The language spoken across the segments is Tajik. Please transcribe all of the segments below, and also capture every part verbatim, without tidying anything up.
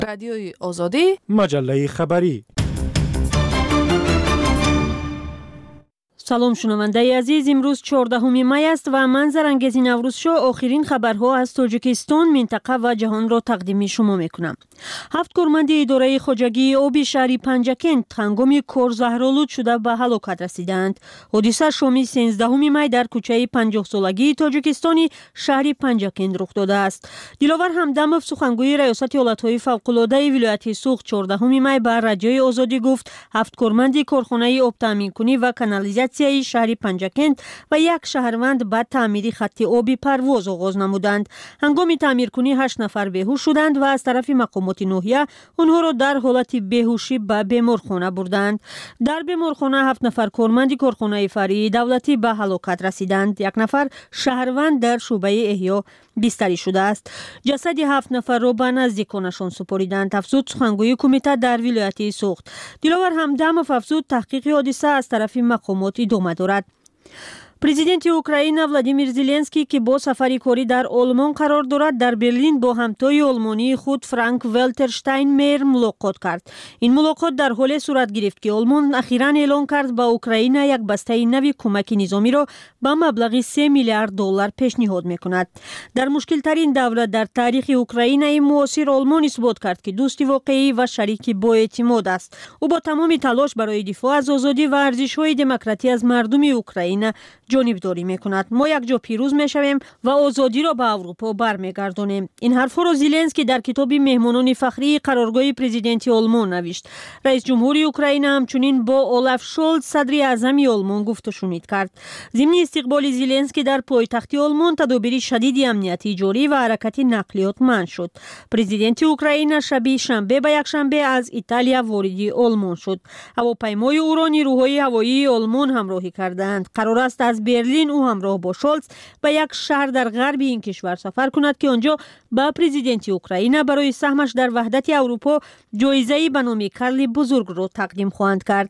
رادیوی آزادی، مجله خبری. سلام شنونده عزیز، امروز چهاردهم می است و من زرنگز نوروز شو آخرین خبرها از تاجیکستان، منطقه و جهان را تقدیم شما می کنم. هفت کارمند اداره خواجگی آبی شهر پنجکند هنگام کار زهرآلود شده به هلاکت رسیدند. حادثه شام سیزدهم می در کوچه پنجاه سالگی تاجیکستانی شهر پنجکند رخ داده است. دلاور همدمов سخنگوی ریاست ایالت‌های فوق‌العاده ولایت سوخت چهاردهم می به رادیوی آزادی گفت هفت کارمند کارخانه آب تامین کنی و کانالیزاسیون شهر پنجکند و یک شهروند به تعمیر خط آبی پرواز آغاز نمودند. هنگام تعمیر کنی هشت نفر بیهوش شدند و از طرف مقامات ناحیه آنها را در حالت بیهوشی به بیمارخانه بردند. در بیمارخانه هفت نفر کارمند کارخانه فرعی دولتی به هلاکت رسیدند. یک نفر شهروند در شعبه احیا بستری شده است. جسد هفت نفر را به نزدیکانشان سپاریدند. افزود سخنگوی کمیته در ولایت سوخت. دلاور همدمов افزود تحقیق حادثه از طرف مقامات ادامه دارد. پرزیدنت اوکراین ولادیمیر زلنسکی که با سفری کاری در آلمان قرار دارد در برلین با همتای آلمانی خود فرانک والتر شتاینمایر ملاقات کرد. این ملاقات در حالی صورت گرفت که آلمان اخیراً اعلام کرد به اوکراین یک بسته نوی کمک نظامی را به مبلغ سه میلیارد دلار پیشنهاد میکند. در مشکل ترین دوره در تاریخ اوکراین معاصر آلمان اثبات کرد که دوست واقعی و شریک با اعتماد است. او با تمام تلاش برای دفاع از آزادی و ارزش‌های دموکراسی از مردم اوکراین جانبداری میکند. ما یک جا پیروز میشویم و آزادی را به اروپا برمیگردانیم. این حرفا را زلنسکی در کتاب مهمانان فخری قرارگاه پرزیدنت آلمان نوشت. رئیس جمهور اوکراین همچنین با اولاف شولز صدر اعظم آلمان گفت و شنود کرد. ضمن استقبال زلنسکی در پایتخت آلمان تدابیر شدید امنیتی جاری و حرکت نقلیات منع شد. پرزیدنت اوکراین شب شنبه به یک شنبه از ایتالیا وارد آلمان شد. هواپیمای او را نیروهای هوایی آلمان همراهی کردند. قرار است از برلین او همراه با شولز به یک شهر در غرب این کشور سفر کند که آنجا با پرزیدنت اوکراین برای سهمش در وحدت اروپا جایزه‌ای به نام کارل بزرگ را تقدیم خواهند کرد.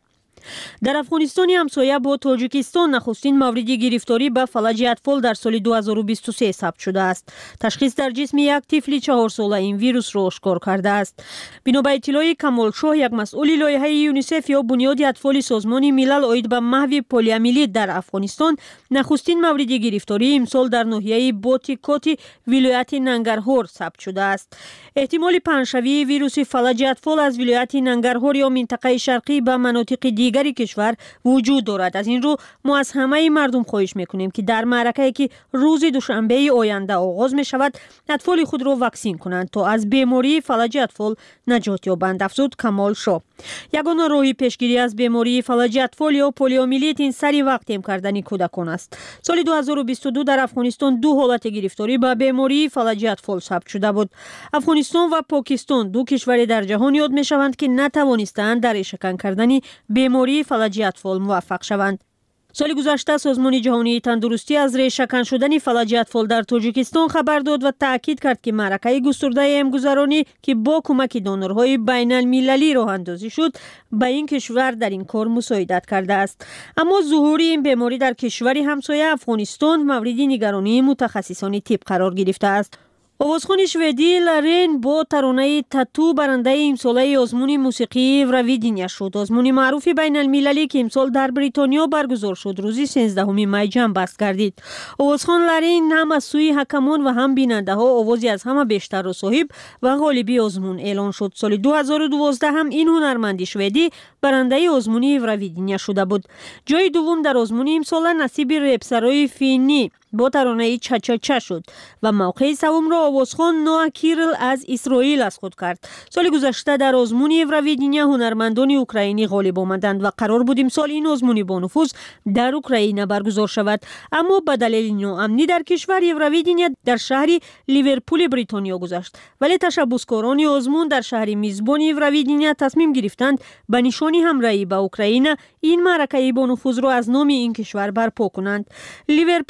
در افغانستان همسایه با تاجیکستان نخستین مورد گرفتاری به فلج اطفال در سال دو هزار و بیست و سه ثبت شده است. تشخیص در جسم یک طفل چهار ساله این ویروس را آشکار کرده است. بنا به اطلاع کمال شاه، یک مسئول لایحه یونیسف یا بنیاد اطفال سازمان ملل عاید به محو پولیومیلیت در افغانستان، نخستین مورد گرفتاری امسال در ناحیه باتیکاتی ولایت ننگرهار ثبت شده است. احتمال پنه‌شوی ویروس فلج اطفال از ولایت ننگرهار یا منطقه شرقی به مناطق دیگری کشور وجود دارد. از این رو ما از همه مردم خواهش میکنیم که در معرکه‌ای که روز دوشنبه آینده آغاز می شود اطفال خود را واکسین کنند تا از بیماری فلج اطفال نجات یابند. افزود کمال شاه. یگانه راه پیشگیری از بیماری فلج اطفال یا پولیومیلیت این سری وقتیم کردن کودکان است. سال دو هزار و بیست و دو در افغانستان دو حالت گرفتاری به بیماری فلج اطفال ثبت شده بود. افغانستان و پاکستان دو کشور در جهان یاد می شوند که نتوانستند در ریشه‌کن کردن بیماری فلج اطفال موفق شوند. سال گذشته سازمان جهانی تندرستی از ریشه‌کن شدن فلج اطفال در تاجیکستان خبر داد و تاکید کرد که معرکه گسترده امگذرانی که با کمک دونرهای بین المللی راه اندازی شد به این کشور در این کار مساعدت کرده است. اما ظهور این بیماری در کشوری همسایه افغانستان مورد نگرانی متخصصان طب قرار گرفته است. آوازخوان شوئدی لارین با ترانه تاتو برنده امساله آزمون موسیقی اورویدنیا شد. آزمون معروف بین المللی که امسال در بریتانیا برگزار شد روز سیزدهم می جنب بست گردید. آوازخوان لارین هم از سوی حکمان و هم بیننده ها آوازی از همه بیشتر را صاحب و غالبی آزمون اعلان شد. سال دو هزار و دوازده هم این هنرمند شوئدی برنده آزمون اورویدنیا شده بود. جای دوم در آزمون امسال نصیب رپسرای فینی با ترانه چا چا چا شد و موقع سوم را آوازخوان نوآ کیرل از اسرائیل از خود کرد. سال گذشته در آزمون اورویدنیا هنرمندان اوکراینی غالب آمدند و قرار بود امسال این آزمون با نفوذ در اوکراین برگزار شود، اما به دلیل ناامنی در کشور اورویدنیا در شهر لیورپول بریتانیا گذشت. ولی تشبسکاران آزمون در شهر میزبان اورویدنیا تصمیم گرفتند به نشان همراهی با اوکراین این معرکه با نفوذ را از نام این کشور برپا کنند. لیورپول را با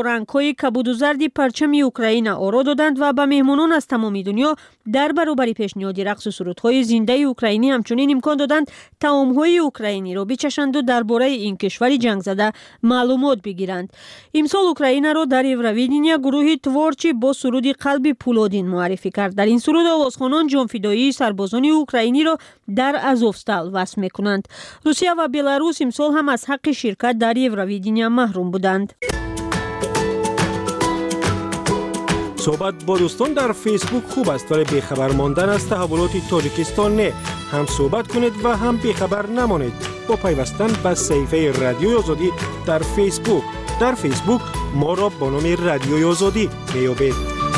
رنگ‌های کبود و زرد پرچم اوکراین آرا دادند و به مهمانان از تمام دنیا در برابر پیشنهاد رقص و سرودهای زنده اوکراینی همچنین امکان دادند طعام‌های اوکراینی را بچشند و درباره این کشور جنگ زده معلومات بگیرند. امسال اوکراین را در یورویدینیا گروه تورچی با سرود قلب پولادین معرفی کرد. در این سرود آوازخوانان جان فدایی سربازان اوکراینی را در آزوفستال وصف می‌کنند. روسیه و بلاروس امسال هم از حق شرکت در یورویدینیا محروم بودند. صحبت با دوستان در فیسبوک خوب است ولی بیخبر ماندن از تحولات تاجیکستان نه. هم صحبت کنید و هم بیخبر نمانید با پیوستن به صفحه رادیوی آزادی در فیسبوک. در فیسبوک ما را با نام رادیوی آزادی میابید.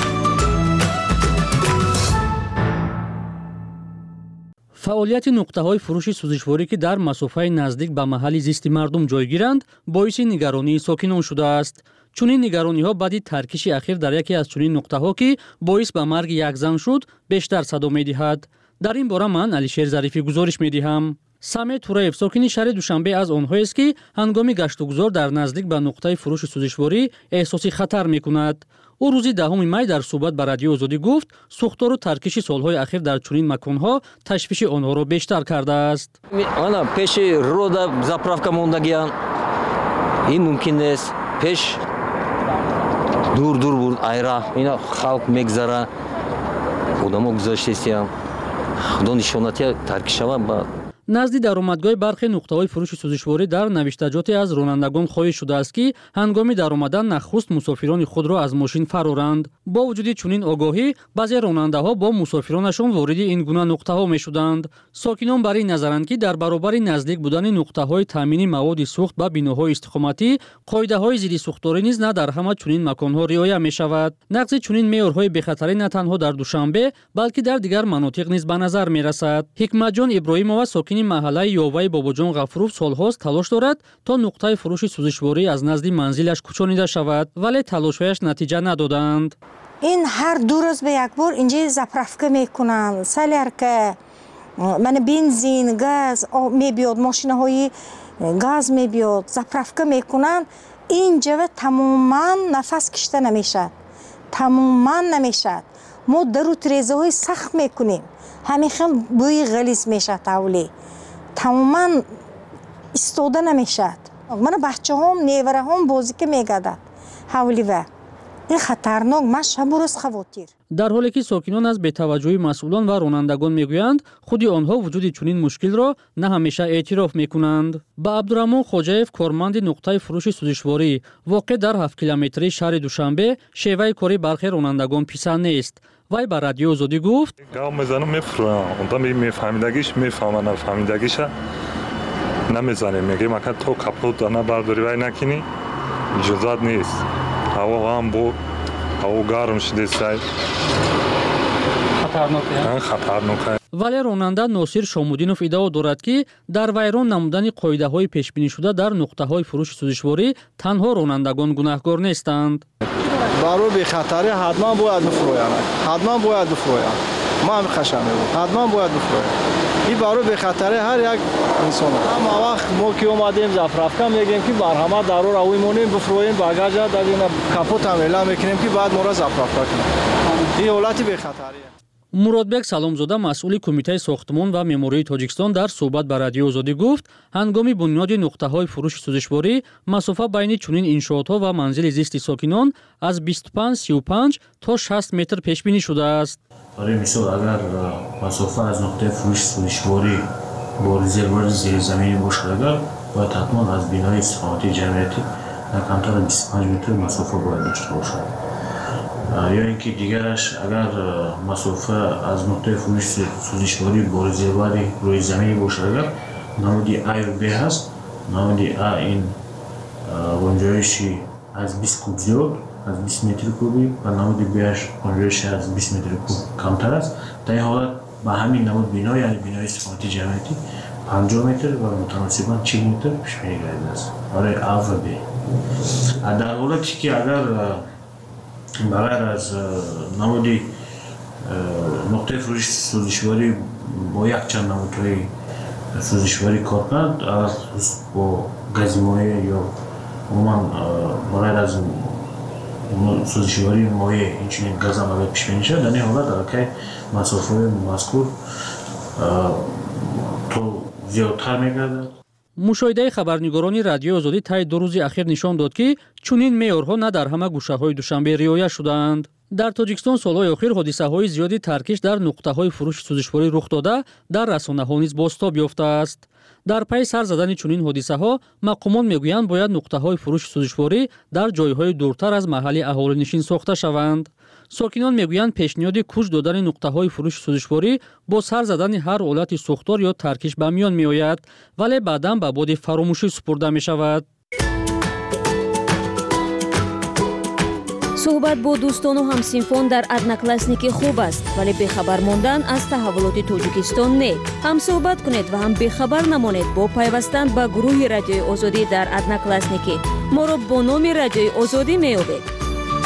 فعالیت نقطه‌های فروش سوزشواری که در مسافه نزدیک به محل زیست مردم جای گیرند باعث نگرانی ساکنان شده است. چنین نگرانی‌ها بعد ترکیش اخیر در یکی از چنین نقطه‌ها که باعث به مرگ یک زن شد بیشتر صدا می‌دهد. در این باره من علیشیر ظریفی گزارش می‌دهم. سامت توراєв ساکن شهر دوشنبه از آنهاییست که هنگام گشت و گذار در نزدیک به نقطه فروش سوزشواری احساس خطر می‌کند. او روز دهم می در صحبت با رادیو آزادی گفت سوختار و ترکیش سالهای اخیر در چنین مکان‌ها تشویش آنها را بیشتر کرده است. آنا پیش رودا заправка мондагиян این ممکن است پیش دور دور بود айра اینا خلق میگذره آدم‌ها گذاشتیم خدا نشاناتی ترکیش‌ها با نزدیک درآمدگاه برخی نقطه‌های فروش سوزشواری در نوشتجاتی از رانندگان خواهش شده است که هنگام درآمدن نخست مسافران خود را از ماشین فرارند. با وجود چنین آگاهی بعضی راننده‌ها با مسافرانشان وارد این گونه نقطه‌ها می‌شدند. ساکنان برای نظرند که در برابر نزدیک بودن نقطه‌های تامین مواد سوخت به بناهای استقامتی قاعده‌های ضد سوختاری نیز نه در همه چنین مکان‌ها رعایت می‌شود. نقض چنین معیارهای بی‌خطری نه تنها در دوشنبه بلکه در دیگر مناطق نیز به نظر می‌رسد. حکمت جان ابراهیمова ساکن محله یاوای باباجان غفورов سالهاست تلاش دارد تا نقطه فروش سوزشواری از نزد منزلش کوچانیده شود ولی تلاش‌هایش نتیجه ندادند. این هر دو روز به یک بار اینجا заправка میکنن سالرکه من بنزین گاز میبیاد ماشین‌های گاز میبیاد заправка میکنن اینجا تماما نفس کشیده نمیشه تماما نمیشه ما درو تریزهای سخت میکنیم همین خیلی بوی غلیظ میشه تولی تماما استوده نمیشد. من بچه هم نیوره هم بازی که میگدد حولی و این خطرناک من شب و روز خواتیر. در حالی که ساکنان از بی‌توجهی مسئولان و رانندگان میگویند خودی آنها وجود چنین مشکل را نه همیشه اعتراف میکنند. با عبدالرحمن خواجه‌یف کارمند نقطه فروش سوزشواری واقع در هفت کیلومتری شهر دوشنبه شیوه کاری برخی رانندگان پسند نیست. وای با رادیو آزادی گفت گام میزنم میفروام اونتا میفهمیدگیش میفهمن نفهمیدگیش نمیزنه میگه مکان تو کپوت دانا برداری وای نکنی اجازه نیست هوا هم بود هوا گرم شده سای خطرناکه خطرناکه ولی راننده ناصر شامودینوف ادعا دارد که در ویران نمودن قاعده‌های پیش بینی شده در نقطه‌های فروش سوزشواری تنها رانندگان گناهکار نیستند. برای بی‌خطری حتما باید بفرویند. حتما باید بفرویند. ما هم خشم می‌بود. حتما باید بفرویند. این برای بی‌خطری هر یک انسان. اما وقت ما که اومدیم заправка میگیم که بر همه ضرور روی مونیم بفروییم باگاج در این کاپوت هم اعلام میکنیم که بعد ما را заправка کنیم. این حالت بی‌خطریه. مرادبек саломзода масъули кумитаи сохтмон ва меъмории тоҷикистон дар суҳбат ба радиои озодӣ гуфт ҳангоми бунёди нуқтаҳои фурӯши сӯзишворӣ масофа байни чунин иншоотҳо ва манзили зисти сокинон аз бисту панҷ сию панҷ то шаст метр пешбинӣ шудааст. барои мисол агар масофа аз нуқтаи фурӯши сӯзишворӣ бо резервуари зиризаминӣ бошад агар бояд ҳатман аз бинои истиқоматии ҷамъиятӣ на камтар аз бисту панҷ метр масофа бояд дошта бошад. یا اینکه دیگرش اگر مسافه از نقطه فروش سوزشواری با رزرواری روی زمینی باشه اگر نمودی A و B هست نمودی A این گنجایشی از بیست کوب زیاد از بیست متر کوبی و نمودی B گنجایشی از بیست متر کوب کمتر است. در این حالت با همین نمود بنا یعنی بنای استقامتی جمعیتی پنجاه متر و متناسباً چهل متر پیش بینی کرده است برای A و B. در حالتی که اگر بغیر از نمودی نقطه فروش سوزشواری با یک چند نمودهای سوزشواری کار کرد با گزیمایه یا عموما بغیر از سوزشواری مایع اینچنین گاز هم اگر پیش بینی شد در این حالت که مسافه مذکور تو زیادتر میگردد. مشاهده خبرنگارانی رادیوی آزادی طی دو روز اخیر نشان داد که چنین معیارها نه در همه گوشه‌های دوشنبه رعایت شدند. در تاجیکستان سالهای اخیر حادثه‌های زیادی ترکش در نقطه‌های فروش سوزشواری رخ داده در رسانه‌ها نیز بازتاب یافته است. در پی سر زدن چنین حادثه‌ها مقامان میگویند باید نقطه‌های فروش سوزشواری در جایهای دورتر از محل اهالی نشین ساخته شوند. ساکنان میگویند پیشنهاد کوچ دادن نقطه‌های فروش سوزشواری با سر زدن هر حالت سوختار یا ترکش به میان میآید، ولی بعداً به باد فراموشی سپرده می‌شود. صحبت با دوستان و همسینفان در одноклассники خوب است، ولی بخبر ماندن از تحولات تاجیکستان نه. هم صحبت کنید و هم بخبر نمانید با پیوستن به گروه رادیوی آزادی در одноклассники. ما را با نام رادیوی آزادی می‌یابید.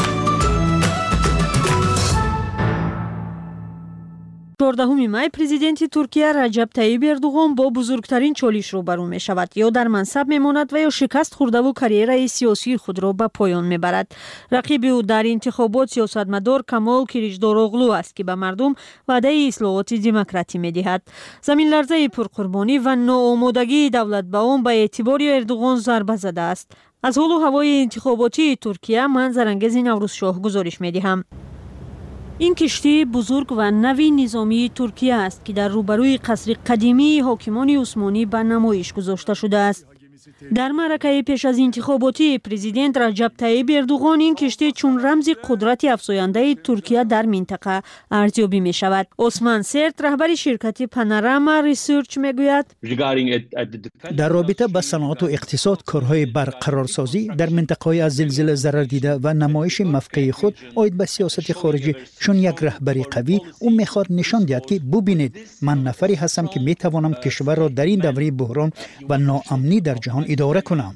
چهاردهم مای پرزیدنت ترکیه رجب طیب اردوغان با بزرگترین چالش روبرو می شود. یا در منصب می ماند و یا شکست خورده و کاریرای سیاسی خود را به پایان می برد. رقیب او در انتخابات سیاستمدار کمال کلیچداروغلو است که به مردم وعده اصلاحات دموکراتی می دهد. زمین لرزه پرقربانی و ناآمادگی دولت به آن به اعتبار اردوغان ضربه زده است. از حال و هوای انتخاباتی ترکیه من زرانگیز نوروز شاه گزارش می دهم. این کشتی بزرگ و نوی نظامی ترکیه است که در روبروی قصر قدیمی حاکمان عثمانی به نمایش گذاشته شده است. در معرکه پیش از انتخاباتی پرزیدنت رجب طیب اردوغان این کشتی چون رمز قدرت افزاینده ترکیه در منطقه ارزیابی می شود. عثمان سرت رهبر شرکت پانوراما ریسرچ می گوید در رابطه با صنعت و اقتصاد کارهای برقرارسازی در منطقه از زلزله ضرر دیده و نمایش موقع خود عاید به سیاست خارجی چون یک رهبری قوی او میخواد نشان دهد که ببینید من نفری هستم که میتوانم کشور را در این دوره بحران و ناامنی در جهان اداره کنم.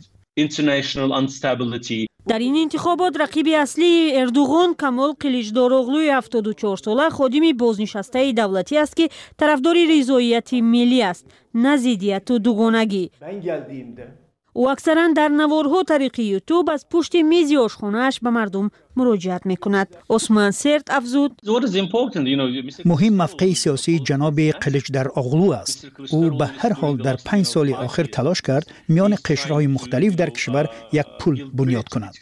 در این انتخابات رقیب اصلی اردوغان کمال کلیچداروغلوی هفتاد و چهار ساله خادم بازنشسته دولتی است که طرفدار رضایت ملی است، نه ضدیت و دوگانگی. او اکثرا در نوارها طریق یوتیوب از پشت میز آشخانه‌اش به مردم مراجعت میکند. عثمان سرت افزود مهم موقع سیاسی جناب کلیچداروغلو است. او به هر حال در پنج سال آخر تلاش کرد میان قشرهای مختلف در کشور یک پل بنیاد کند.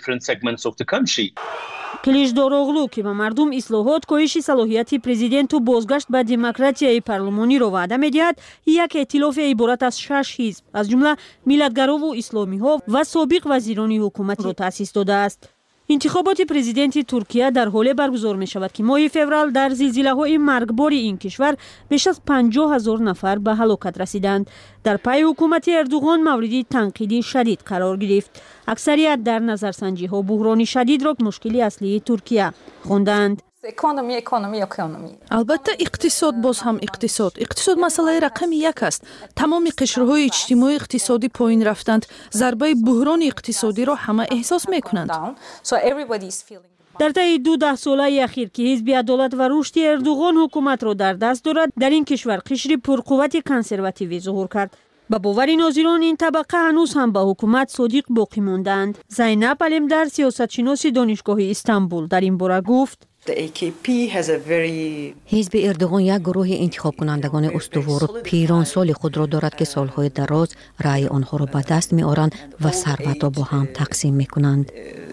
کلیچداروغلو که به مردم اصلاحات، کاهش صلاحیت پرزیدنت و بازگشت به دموکراسی پارلمانی را وعده می‌دهد، یک ائتلاف عبارت از شش حزب از جمله ملیتگرا و اسلامی‌ها و سابق وزیران حکومت را تأسیس داده است. انتخابات پرزیدنت ترکیه در حال برگزار می شود که ماه فوریه در زلزله‌های مرگبار این کشور بیش از پنجاه هزار نفر به هلاکت رسیدند. در پی حکومت اردوغان مورد تنقیدی شدید قرار گرفت. اکثریت در نظرسنجی ها بحران شدید را مشکلی اصلی ترکیه خواندند. اکونومی اکونومی اکونومی البته اقتصاد باز هم اقتصاد اقتصاد مسئله رقم یک است. تمام قشرهای اجتماعی اقتصادی پایین رفتند. ضربه بحران اقتصادی را همه احساس میکنند. در طی دو ده ساله اخیر که حزب عدالت و رشد اردوغان حکومت را در دست دارد، در این کشور قشر پرقوت کنسرواتیوی ظهور کرد. با باور ناظران این طبقه هنوز هم به حکومت صادق باقی ماندند. زینب علمدر سیاستشناس دانشگاه استانبول در این باره گفت حزب اردوغان یک گروه انتخاب کنندگان استوار و پیران سال خود را دارد که سالهای دراز رأی آنها را به دست می آورند و ثروت را با هم تقسیم می کنند.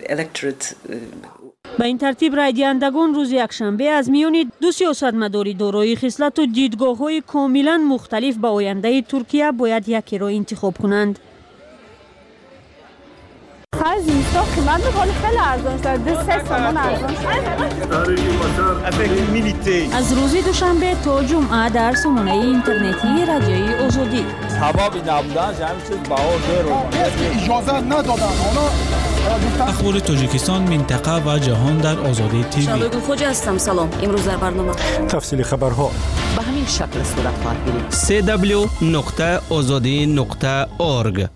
به این ترتیب رای دهندگان روز یکشنبه از میان دو سیاستمدار دارای خصلت و دیدگاه‌های کاملا مختلف به آینده ترکیه باید یکی را انتخاب کنند. خرج اینستا قیمت می‌کنه خیلی ارزان شده. سه تومان ارزان شده. از روز دوشنبه تا جمعه در سامانه اینترنتی رادیوی آزادی. حبابی نبودن همین چیز بهار داره. اجازه ندادن اونا. اخبار تاجیکستان، منطقه و جهان در آزادی تیوی. شبگون خوجا هستم. سلام. امروز در برنامه تفصیل خبرها به همین شکل صورت خواهد گرفت. سی دبلیو نقطه آزادی نقطه اورگ.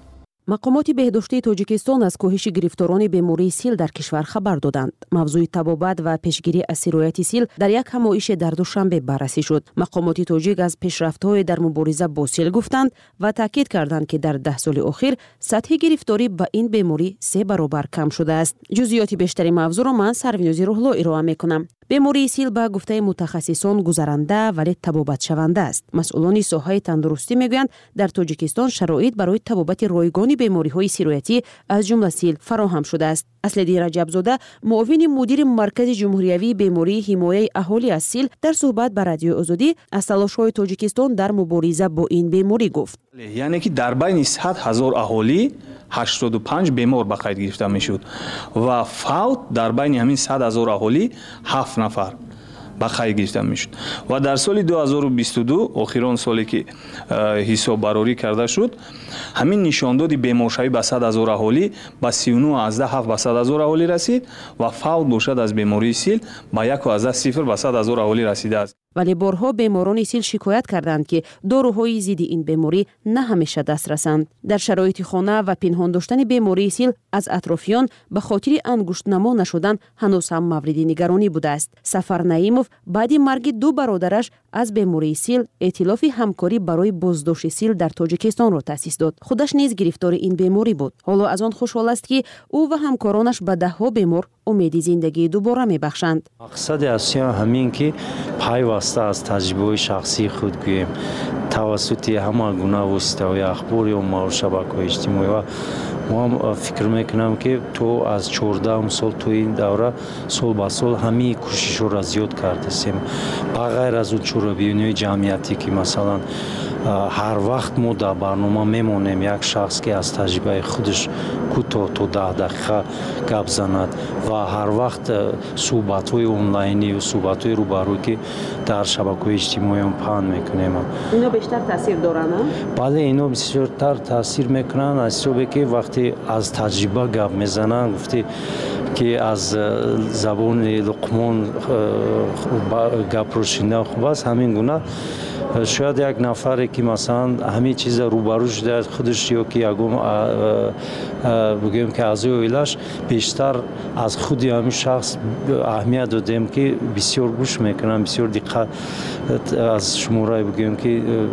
мақомоти беҳдоштии тоҷикистон аз коҳиши гирифторони бемории сил дар кишвар хабар доданд. мавзӯи табобат ва пешгирӣ аз сирояти сил дар як ҳамоише дар душанбе баррасӣ шуд. мақомоти тоҷик аз пешрафтҳое дар мубориза бо сил гуфтанд ва таъкид карданд ки дар даҳ соли охир сатҳи гирифторӣ ба ин беморӣ се баробар кам шудааст. ҷузъиёти бештари мавзӯъро ман Сарвинӯзи Рӯҳло ироа мекунам. бемории сил ба гуфтаи мутахассисон гузаранда вале табобатшаванда аст. масъулони соҳаи тандурустӣ мегӯянд дар тоҷикистон шароит барои табобати ройгони бемориҳои сироятӣ аз ҷумла сил фароҳам шудааст. Аслиддин Раҷабзода, муовини мудири маркази ҷумҳуриявии бемории ҳимояи аҳолӣ аз сил, дар суҳбат ба Радиои Озодӣ аз талошҳои Тоҷикистон дар мубориза бо ин беморӣ гуфт. яъне ки дар байни сад ҳазор аҳолӣ ҳаштоду панҷ бемор ба қайд гирифта мешуд ва фавт дар байни ҳамин сад ҳазор аҳолӣ ҳафт нафар ба қайд гирифта мешуд ва дар соли ду ҳазору бисту ду охирон соле ки ҳисоббарорӣ карда шуд, ҳамин нишондоди беморшавӣ ба сад ҳазор аҳолӣ ба сию нӯ азда ҳафт ба сад ҳазор аҳолӣ расид ва фавт бошад аз бемории сил ба яку азда сифр ба сад ҳазор аҳолӣ расидааст. вале борҳо беморони сил шикоят карданд ки дорӯҳои зидди ин беморӣ на ҳамеша дастрасанд. дар шароити хона ва пинҳон доштани бемории сил аз атрофиён ба хотири ангуштнамо нашудан ҳанӯз ҳам мавриди нигаронӣ будааст. Сафар Наимов баъди марги ду бародараш аз бемории сил эътилофи ҳамкорӣ барои боздошти сил дар Тоҷикистонро таъсис дод. худаш низ гирифтори ин беморӣ буд. ҳоло аз он хушҳол аст ки ӯ ва ҳамкоронаш ба даҳҳо бемор умеди зиндагии дубора мебахшанд. мақсади асосиам ҳамин ки пайваста аз таҷрибаҳои шахсии худ гӯем тавассути ҳама гуна воситаҳои ахбори оммаву шабакаҳои иҷтимоӣ ва ман фикр мекунам ки то аз чордаҳум сол то ин давра сол ба сол ҳамаи кӯшишҳоро зиёд кардастем. ба ғайр аз он чорабиёниҳои ҷамъиятӣ ки масалан ҳар вақт мо дар барнома мемонем як шахс ки аз таҷрибаи худаш кӯтоҳ то даҳ дақиқа гап занад ва ҳар вақт суҳбатҳои онлайнӣ ва суҳбатҳои рӯбарӯ ки дар шабакаҳои иҷтимоиён паҳн мекунем. ино бештар таъсир доранд? бале ино бисёртар таъсир мекунанд аз ҳисобе ки вақте аз таҷриба гап мезананд гуфте ки аз забони Луқмон гапро шинидан хуб аст. ҳамин гуна шояд як нафаре ки масалан ҳамин чиза рӯбарӯ шуда худаш ё ки ягон бигӯем ки аъзои оилаш бештар аз худи ҳамин шахс аҳамият додем ки бисёр гӯш мекунам, бисёр диққат аз шумораи бигӯем ки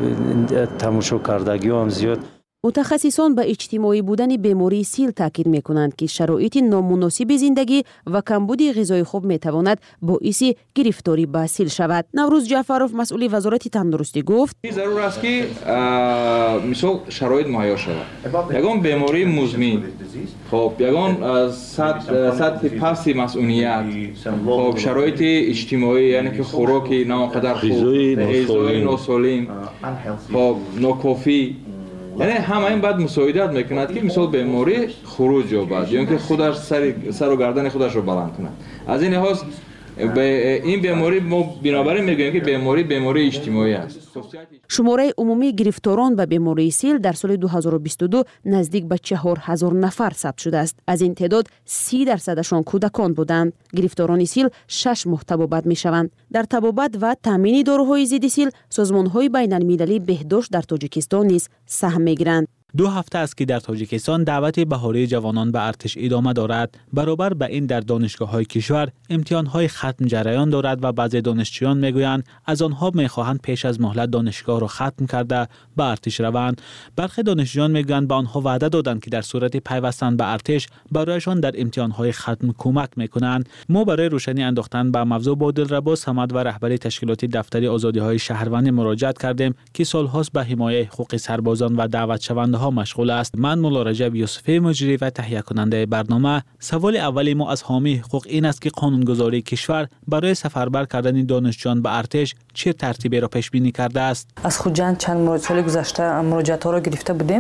тамошо кардагиҳо ҳам зиёд. мутахассисон ба иҷтимоӣ будани бемории сил таъкид мекунанд ки шароити номуносиби зиндагӣ ва камбуди ғизои хуб метавонад боиси гирифторӣ ба сил шавад. Наврӯз Ҷаъфаров, масъули вазорати тандурустӣ гуфт: зарур аст ки мисол шароит муҳайё шавад. ягон бемории музмин, хоб ягон сатҳи пасти масъуният, хоб шароити иҷтимоӣ, яъне ки хӯроки намоқадар хуб, ғизои носолим, хоб нокофӣ, яъне ҳама ин баъд мусоидат мекунад ки мисол беморӣ хуруҷ ёбад ё ки худаш сару гардани худашро баланд кунад. аз ин лиҳоз ин беморӣ мо бинобар ин мегӯем ки беморӣ бемории иҷтимоӣ аст. шумораи умумии гирифторон ба бемории сил дар соли ду ҳазору бисту ду наздик ба чаҳор ҳазор нафар сабт шудааст. аз ин теъдод си дарсадашон кӯдакон буданд. гирифторони сил шаш моҳ табобат мешаванд. дар табобат ва таъмини дорӯҳои зидди сил созмонҳои байналмилалии беҳдошт дар Тоҷикистон низ саҳм мегиранд. دو هفته است که در تاجیکستان دعوت بهاری جوانان به ارتش ادامه دارد. برابر به این در دانشگاه‌های کشور امتحان‌های ختم جریان دارد و بعضی دانشجویان میگویند از آنها می‌خواهند پیش از مهلت دانشگاه را ختم کرده به ارتش روند. برخی دانشجویان میگویند به آنها وعده دادند که در صورت پیوستن به ارتش برایشان در امتحان‌های ختم کمک می‌کنند. ما برای روشنی انداختن به موضوع با دلربا صمد و رهبری تشکیلات دفتر آزادی‌های شهروانی مراجعت کردیم که سال‌هاست به حمایت حقوق سربازان و دعوت شونده مشغول است. من مولا رجب یوسفی مجری و تهیه کننده برنامه. سوال اولی ما از حامی حقوق این است که قانونگذاری کشور برای سفربر کردن دانشجویان به ارتش چه ترتیبی را پیش بینی کرده است؟ از خودجان چند سال گذشته مراجعات ها را گرفته بودیم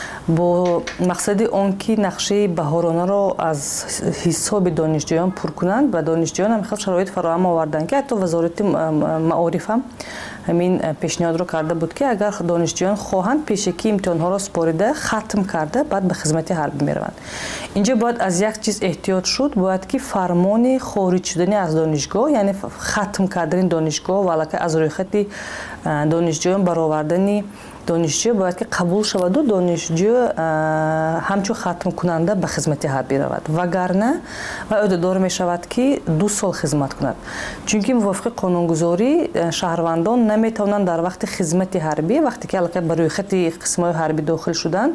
با مقصد آن که نقشه بهارانه را از حساب دانشجویان پر کنند و دانشجویان هم خیلی شرایط فراهم آوردند که حتی وزارت معارف هم همین پیشنهاد را کرده بود که اگر دانشجویان خواهند پیشکی امتحان‌ها را سپارده ختم کرده بعد به خدمت حربی میروند. اینجا باید از یک چیز احتیاط شد، باید که فرمان خارج شدن از دانشگاه یعنی ختم کردن دانشگاه و علاوه از روی خط донишҷӯён баровардани донишҷӯ бояд ки қабул шаваду донишҷӯ ҳамчун хатмкунанда ба хизмати ҳарбӣ равад, вагарна вай ӯҳдадор мешавад ки ду сол хизмат кунад. Чунки мувофиқи қонунгузорӣ шаҳрвандон наметавонанд дар вақти хизмати ҳарбӣ, вақте ки аллакай ба рӯйхати қисмҳои ҳарбӣ дохил шуданд,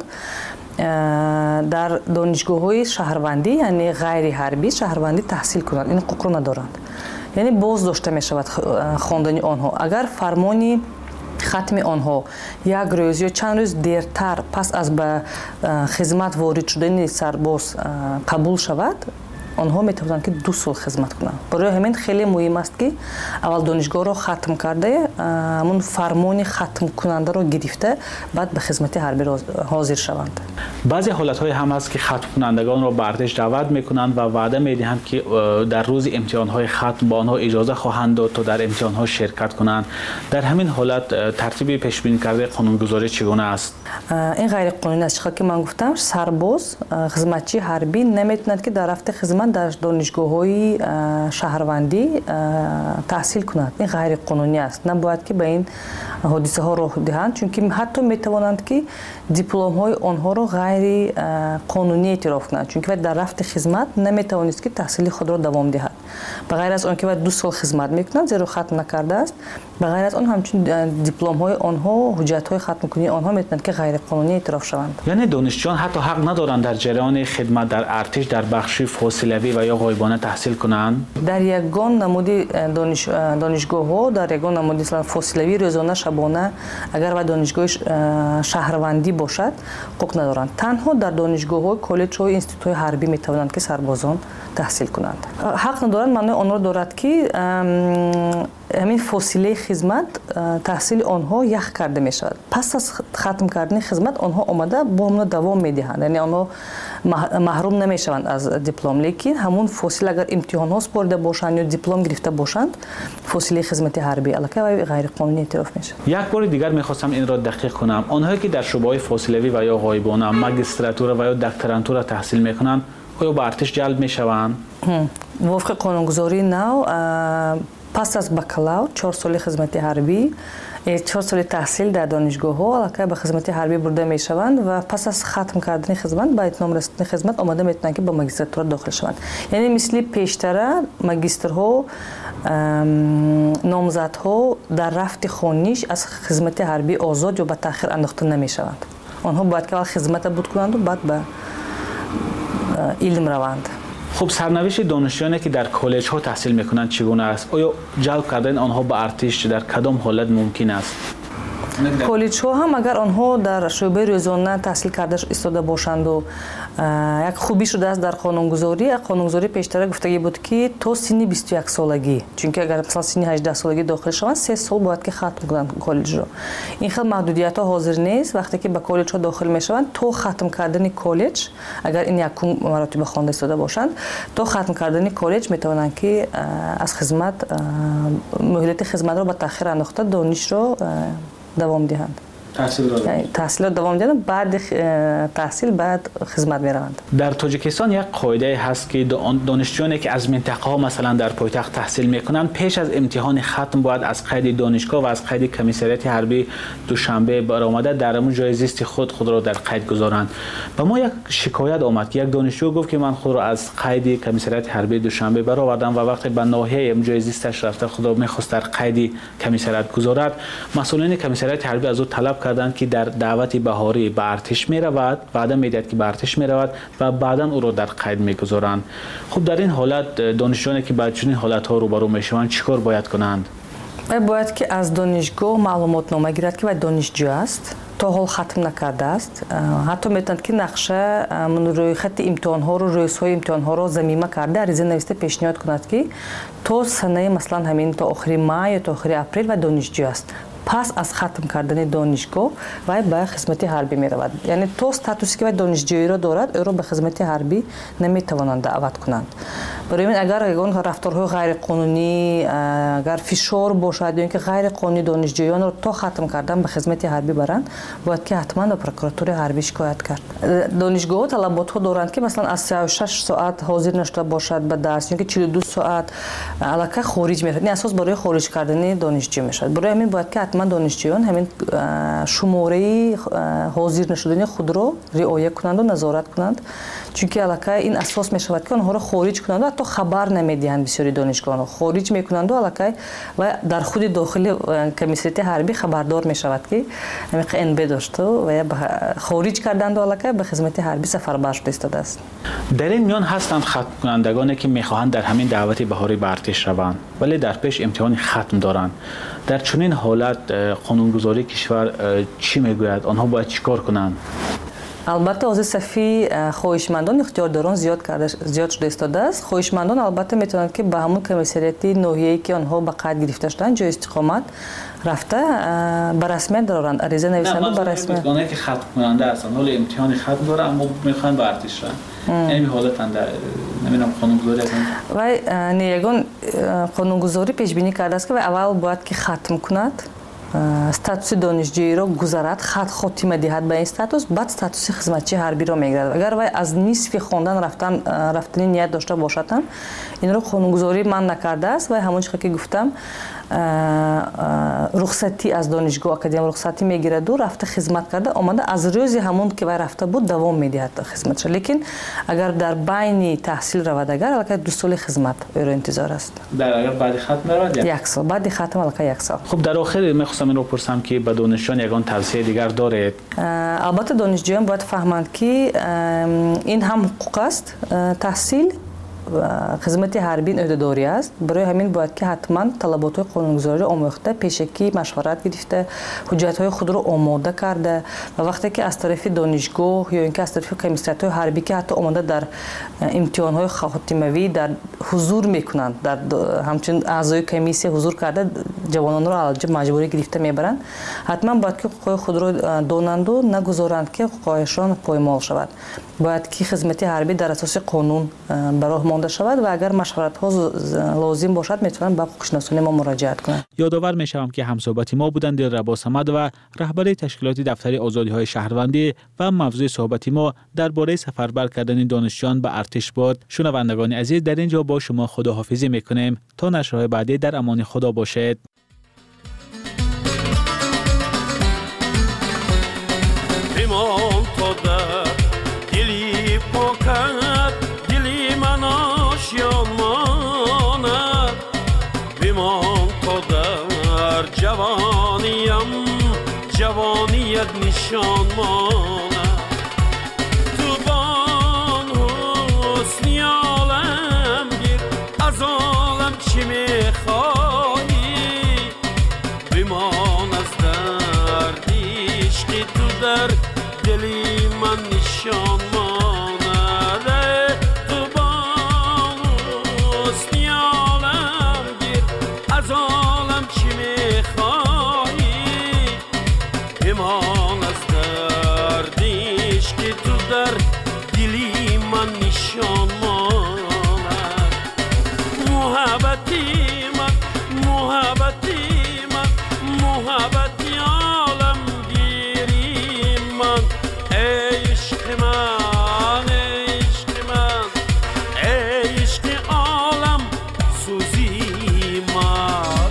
дар донишгоҳҳои шаҳрвандӣ, яъне ғайри ҳарбӣ шаҳрвандӣ таҳсил кунанд. Ин ҳуқуқро надоранд. Яъне боз дошта мешавад хондани онҳо. Агар фармони хатми онҳо як рӯз ё чанд рӯз дертар пас аз ба хизмат ворид шудани сарбоз қабул шавад, онҳо метавонанд ки ду сол хизмат кунанд. Барои ҳамин хеле муҳим аст ки аввал донишгоҳро хатм карда, ҳамун фармони хатмкунандаро гирифта, баъд ба хизмати ҳарбӣ ҳозир шаванд. баъзе ҳолатҳое ҳам ҳаст ки хатмкунандагонро ба артиш даъват мекунанд ва ваъда медиҳанд ки дар рӯзи имтиҳонҳои хатм ба онҳо иҷоза хоҳанд дод то дар имтиҳонҳо ширкат кунанд. дар ҳамин ҳолат тартиби пешбинӣкардаи қонунгузорӣ чӣ гуна аст? ин ғайриқонунӣ аст. Чихел ки ман гуфтам, сарбоз хизматчии ҳарбӣ наметавонад ки дар рафти хизмат дар донишгоҳҳои шаҳрвандӣ таҳсил кунад. Ин ғайриқонунӣ аст. Набояд ки ба ин ҳодисаҳо роҳ диҳанд, чунки ҳатто метавонанд ки дипломҳои онҳоро ғайри қонунӣ эътироф кунанд, чунки вай дар рафти хизмат наметавонист ки таҳсили худро давом диҳад. ба ғайр аз он ки вай ду сол хизмат мекунад, зеро хатм накардааст, ба ғайр аз он ҳамчун дипломҳои онҳо, ҳуҷҷатҳои хатмкунии онҳо метавонанд ки ғайриқонунӣ эътироф шаванд. яъне донишҷӯён ҳатто ҳақ надоранд дар ҷараёни хидмат дар артиш дар бахши фосилавӣ ва ё ғоибона таҳсил кунанд? дар ягон намуди дониш донишгоҳҳо, дар ягон намуди фосилавӣ рӯзона шабона, агар вай донишгоҳи шаҳрвандӣ бошад, ҳуқуқ надоранд. Танҳо дар донишгоҳҳои коллеҷҳои институтҳои ҳарбӣ метавонанд ки сарбозон таҳсил кунанд. ҳақ надоранд маънои онро дорад ки ҳамин фосилаи хизмат таҳсили онҳо ях карда мешавад. Пас аз хатм кардани хизмат онҳо омада бо ҳамон давом медиҳанд, яъне онҳо маҳрум намешаванд аз диплом, лекин ҳамун фосила агар имтиҳонҳо спорида бошанд ё диплом гирифта бошанд, фосилаи хизмати ҳарбӣ аллакай вай ғайриқонунӣ эътироф мешавад. як бори дигар мехостам инро дақиқ кунам. онҳое ки дар шӯъбаҳои фосилавӣ ва ё ғоибона, магистратура ва ё докторантура таҳсил мекунанд, оё ба артиш ҷалб мешаванд? мувофиқи қонунгузории нав пас аз бакалавр чор соли хизмати ҳарбӣ, чор соли таҳсил дар донишгоҳҳо аллакай ба хизмати ҳарбӣ бурда мешаванд ва пас аз хатм кардани хизмат, ба итмом расидани хизмат омада метавонанд ки ба магистратура дохил шаванд. Яъне мисли пештара магистрҳо, номзадҳо дар рафти хониш аз хизмати ҳарбӣ озод ё ба таъхир андохта намешаванд. онҳо бояд ки аввал хизмата буд кунанду баъд ба илм раванд. хуб, сарнавишти донишҷӯёне ки дар коллеҷҳо таҳсил мекунанд чӣ гуна аст? оё ҷалб кардани онҳо ба артиш дар кадом ҳолат мумкин аст? коллеҷҳо ҳам агар онҳо дар шӯъбаи рӯзона таҳсил карда истода бошанду як хубӣ шудааст дар қонунгузорӣ, қонунгузорӣ пештара гуфтагӣ буд ки то синни бисту як солагӣ, чунки агар мисалан синни ҳаждаҳ солагӣ дохил шаванд, се сол бояд ки хатм кунанд коллеҷро. ин хел маҳдудиятҳо ҳозир нест. вақте ки ба коллеҷҳо дохил мешаванд, то хатм кардани коллеҷ, агар ин якум маротиба хонда истода бошанд, то хатм кардани коллеҷ метавонанд ки аз хизмат муҳлати хизматро ба таъхир андохта донишро давом диҳанд. таҳсилот давом диҳанд, баъди таҳсил баъд хизмат мераванд. дар тоҷикистон як қоидае ҳаст ки донишҷӯёне ки аз минтақаҳо масалан дар пойтахт таҳсил мекунанд, пеш аз имтиҳони хатм бояд аз қайди донишгоҳ ва аз қайди комиссарияти ҳарбӣ душанбе баромада дар ҳамун ҷои зисти худ худро дар қайд гузоранд. ба мо як шикоят омад ки як донишҷӯ гуфт ки ман худро аз қайди комиссарияти ҳарбӣ душанбе баровардам ва вақте ба ноҳияи ҳамун ҷои зисташ рафта худро мехост дар қайди комиссарият гузорад, масъулини комиссарияти ҳарбӣ аз ӯ талаб карданд ки дар даъвати баҳорӣ ба артиш меравад, ваъда медиҳад ки ба артиш меравад ва баъдан ӯро дар қайд мегузоранд. хуб, дар ин ҳолат донишҷӯёне ки ба чунин ҳолатҳо рӯбарӯ мешаванд чӣ кор бояд кунанд? вай бояд ки аз донишгоҳ маълумотнома гирад ки вай донишҷӯ аст, то ҳол хатм накардааст. ҳатто метавонад ки нақша рӯйхати имтиҳонҳоро, рӯзҳои имтиҳонҳоро замима карда ариза нависта пешниҳод кунад ки то санаи масалан ҳамин то охири май ё то охири апрел вай донишҷӯ аст. пас аз хатм кардани донишгоҳ вай ба хизмати ҳарбӣ меравад. яъне то статусе ки вай донишҷӯиро дорад, ӯро ба хизмати ҳарбӣ наметавонанд даъват кунанд. برای این اگر یگان رفتارهای غیر قانونی اگر فشار باشد یا اینکه غیر قانونی دانشجویان رو تا ختم کردن به خدمت حربی برند باید که حتما به پروکراتور حربی شکایت کرد. دانشگاه طلبات ها دارند که مثلا از سی و شش ساعت حاضر نشده باشد به درس یا اینکه چهل و دو ساعت علاقه خارج میشه. این اساس برای خارج کردن دانشجو میشد. برای همین باید که حتما دانشجویان همین شماره حاضر نشدن خود رو رعایت کنند و نظارت کنند، چون که علاقه این اساس میشود که آنها رو خارج کنند و حتی خبر نمیدهند. بسیاری دانشگاهان خارج میکنند و علاقه و در خود داخل کمیسیت حربی خبردار میشود که همین ان بی داشته و خارج کردند و علاقه به خدمت حربی سفربر شده ایستاده است. در این میان هستند ختم کنندگانی که میخواهند در همین دعوت بهاری به ارتش روند ولی در پیش امتحان ختم دارند. در چنین حالت قانونگذاری کشور چی میگوید؟ آنها باید چیکار کنند؟ البته از صفی خواهشمندان اختیارداران زیاد کرده زیاد شده ایستاده است. خواهشمندان البته میتونند که به همون کمیسریت ناحیه‌ای که آنها به قید گرفته شدند جای استقامت رفته به رسمیت دارند عریضه نویسند به رسمیت. نه که ختم کننده هستند ولی امتحان ختم داره اما میخوان به ارتش روند. این حالت اند نمیدونم قانونگذاری هستند. و نیگان قانونگذاری پیش بینی کرده است که اول باید که ختم کند استاتوس دانشجویی را گذرد خط خاتمه دهد به این استاتوس بعد استاتوس خدمتچی حربی را میگیرد. اگر وای از نصف خواندن رفتن رفتنی نیت داشته باشد این را قانونگذاری من نکرده است و همون چیزی که گفتم رخصتی از دانشگاه اکادمی رخصتی میگیرد و رفته خدمت کرده آمده از روزی همون که وای رفته بود دوام میدهد خدمتش. لیکن اگر در بین تحصیل رود اگر البته دو سال خدمت او را انتظار است. در اگر بعد ختم رود یک سال بعد ختم البته یک سال. خب در آخر میخواستم این رو پرسم که به دانشجویان یگان توصیه دیگر دارید؟ البته دانشجویان باید فهمند که این هم حقوق است تحصیل خدمت حربی عهده‌داری است. برای همین باید که حتما طلبات قانونگذاری آموخته پیشکی مشورت گرفته حجت‌های خود را آماده کرده و وقتی که از طرف دانشگاه یا اینکه از طرف کمیسیت حربی که حتی آماده در امتحان‌های خاتمه‌ای در حضور میکنند در همچنین اعضای کمیسیه حضور کرده جوانان را علاج مجبوری گرفته میبرند حتما باید که حقوق خود را دانند و نگذارند که حقوقشان پایمال شود. باید که خدمت حربی در اساس قانون برای مانده شود و اگر مشورت ها لازم باشد میتونن به حقوق‌شناسان ما مراجعت کنند. یادآور میشم که همصحبت ما بودند دلربا صمد و رهبر تشکیلات دفتر آزادی‌های شهروندی و موضوع صحبت ما درباره سفربر کردن دانشجویان به ارتش بود. شنوندگان عزیز در اینجا با شما خداحافظی میکنیم تا نشرهای بعدی در امان خدا باشید. جوانیم جوانیت نشان ماند تو بان حسنی عالم گیر از عالم چی میخواهی بمان از درد عشقی تو در دلی من نشان ماند تو بان حسنی عالم گیر از عالم چی میخواهی بمان از درد عشقی تو در دلی من نشان ماند محبتی من محبتی من محبتی عالم گیری من ای عشق من ای عشق من ای عشق عالم سوزی من.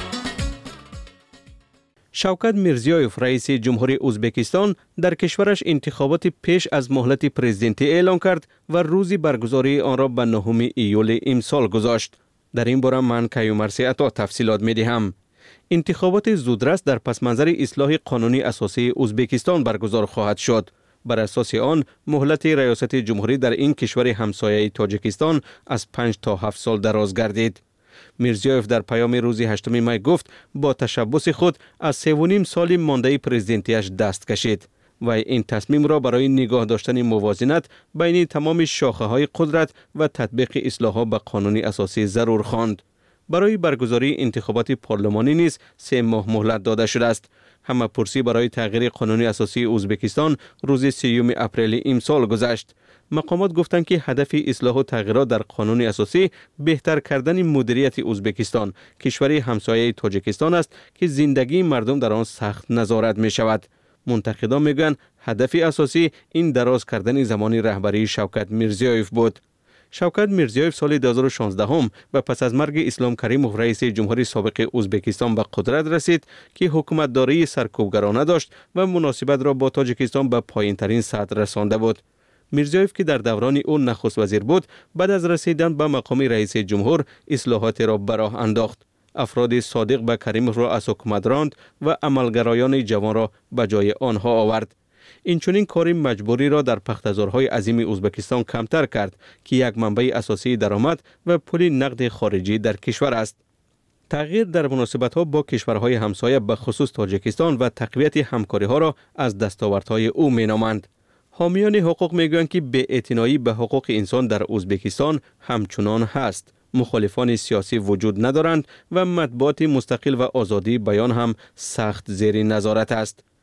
شوکت میرزیایوف رئیس جمهوری ازبکستان در کشورش انتخابات پیش از مهلت پرزیدنتی اعلام کرد و روزی برگزاری آن را به نهم ایول امسال گذاشت. در این باره من کیومرثی عطا تفصیلات می دهم. انتخابات زودرس در پس منظر اصلاح قانونی اساسی ازبکستان برگزار خواهد شد. بر اساس آن مهلت ریاست جمهوری در این کشور همسایه تاجیکستان از پنج تا هفت سال دراز گردید. میرزیایوف در پیام روز هشتم می گفت با تشبث خود از سه و نیم سال مانده پرزیدنتیش دست کشید و این تصمیم را برای نگاه داشتن موازنت بین تمام شاخه های قدرت و تطبیق اصلاحات به قانون اساسی ضرور خواند. برای برگزاری انتخابات پارلمانی نیز سه ماه مهلت داده شده است. همه پرسی برای تغییر قانون اساسی ازبکستان روز سیوم اپریل امسال گذشت. مقامات گفتند که هدف اصلاح و تغییرات در قانون اساسی بهتر کردن مدیریت ازبکستان، کشوری همسایه تاجیکستان است که زندگی مردم در آن سخت نظارت می شود. منتقدان میگویند هدف اساسی این دراز کردن زمان رهبری شوکت میرزیویف بود. شوکت میرزیویف سال دو هزار و شانزده هم و پس از مرگ اسلام کریموف رئیس جمهوری سابق ازبکستان به قدرت رسید که حکومتداری سرکوبگرانه داشت و مناسبت را با تاجیکستان به پایین ترین سطح رسانده بود. میرزیویف که در دوران او نخست وزیر بود، بعد از رسیدن به مقام رئیس جمهور اصلاحات را به راه انداخت. افراد صادق به کریموف را از حکومت راند و عملگرایان جوان را به جای آنها آورد. این چنین کاری مجبوری را در پخته‌زارهای عظیم ازبکستان کمتر کرد که یک منبع اساسی درآمد و پول نقد خارجی در کشور است. تغییر در مناسبت‌ها با کشورهای همسایه به خصوص تاجیکستان و تقویت همکاری‌ها را از دستاوردهای او می‌نامند. حامیان حقوق میگویند که بی‌اعتنایی به حقوق انسان در ازبکستان همچنان هست. مخالفان سیاسی وجود ندارند و مطبوعات مستقل و آزادی بیان هم سخت زیر نظارت است.